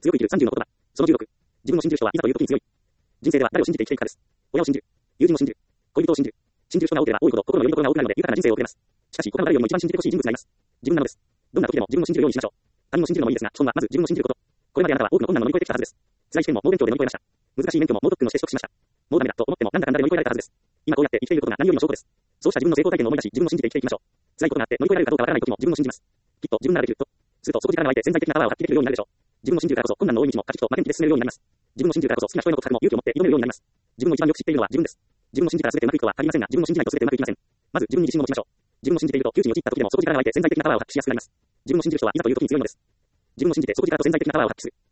強く生きる30の言葉。その16。自分を信じる人はいざという時に強い。人生では誰を信じて生きていくかです。親を信じる。友人を信じる。恋人を信じる。信じる人が多ければ多いほど心の拠り所が多くなるので豊かな人生を送れます。しかし他の誰よりも一番信じてほしい人物がいます。自分なのです。どんな時でも自分を信じるようにしましょう。他人を信じるのもいいですが、基本はまず自分を信じること。これまであなたは多くの困難を乗り越えてきたはずです。辛い試験も猛勉強で乗り越えました。難しい免許も猛特訓をして取得しました。もうダメだと思ってもなんだかんだで乗り越えられたはずです。今こうやって生きていることが何よりの証拠です。そうした自分の成功体験を思い出し、自分を信じて生きていきましょう。辛いことがあって乗り越えられるかどうかわからない時も自分を信じます。きっと自分ならできると。するとそこ力が湧いて潜在的なパワーを発揮できるようになるでしょう。自分を信じるからこそ困難の多い道も勝ちと負けん気で進めるようになります。自分を信じるからこそ好きな人への告白も勇気を持って挑めるようになります。自分を一番よく知っているのは自分です。自分を信じたら全てうまくいくとは限りませんが、自分を信じないと全てうまくいきません。まず自分に自信を持ちましょう。自分を信じていると窮地に陥った時でも底力が湧いて潜在的なパワーを発揮しやすくなります。自分を信じる人はいざという時に強いのです。自分を信じて底力と潜在的なパワーを発揮する。